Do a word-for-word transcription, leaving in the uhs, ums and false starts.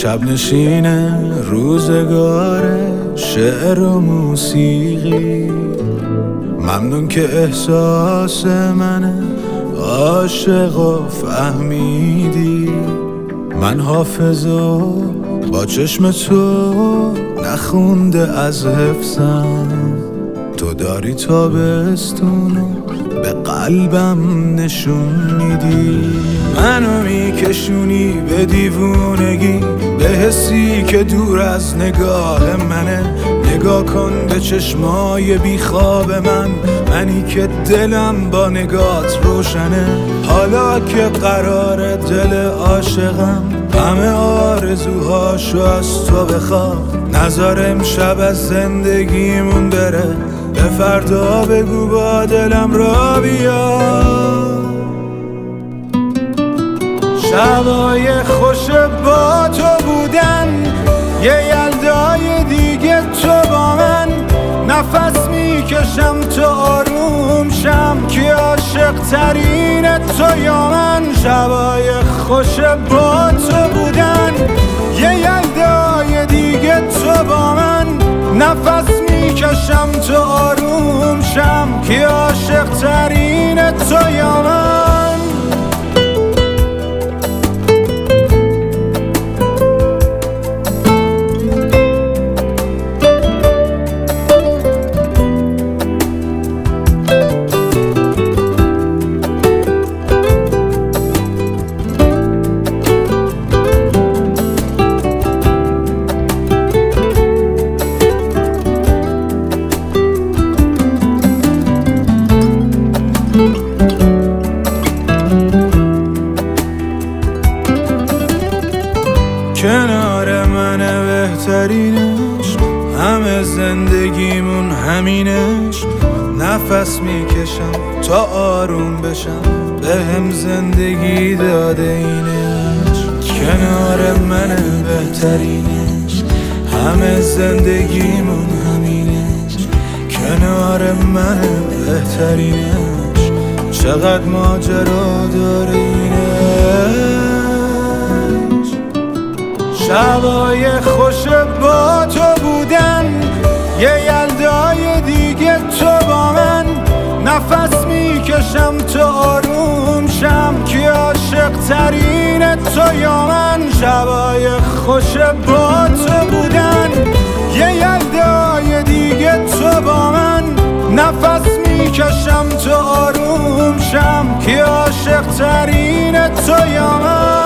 شب نشین روزگار شعر و موسیقی، ممنون که احساس منه عاشق و فهمیدی. من حافظو با چشم تو نخونده از حفظم، تو داری تابستونو به قلبم نشون میدی. منو میکشونی به دیوونگی، به حسی که دور از نگاه منه. نگاه کن به چشمای بیخواب من، منی که دلم با نگات روشنه. حالا که قرار دل عاشقم همه آرزوهاشو از تو بخواد، نذار امشب از زندگیمون بره، به فردا بگو با دلم را بیا. شبای خوش با تو بودن، یه یلدای دیگه تو با من. نفس میکشم تو آروم شم، که عاشق ترین تو یا من. شبای خوش با تو بودن، یه یلدای دیگه تو با من. نفس میکشم تو آروم شم، که عاشق ترین تو یا من. کنار منه بهترینش، همه زندگیمون همینش. نفس میکشم تا آروم بشم، به هم زندگی داده اینش. کنار منه بهترینش، همه زندگیمون همینش. کنار منه بهترینش، چقدر ماجرا داره اینش. شبای خوش با تو بودن، یه یلدای دیگه تو با من. نفس میکشم تو آروم شم، که عاشق ترین تو یا من. شبای خوش با تو بودن، یه یلدای دیگه تو با من. نفس میکشم تو آروم شم، که عاشق ترین تو یا من.